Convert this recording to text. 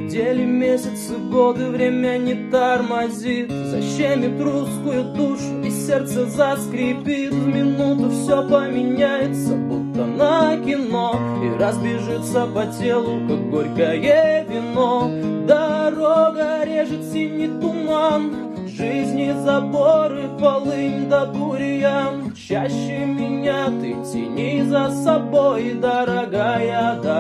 Недели, месяцы, годы, время не тормозит, защемит русскую душу и сердце заскрипит. В минуту все поменяется, будто на кино, и разбежится по телу, как горькое вино. Дорога режет синий туман, жизни заборы, полынь да бурьян. Чаще меня ты тяни за собой, дорогая, дорогая.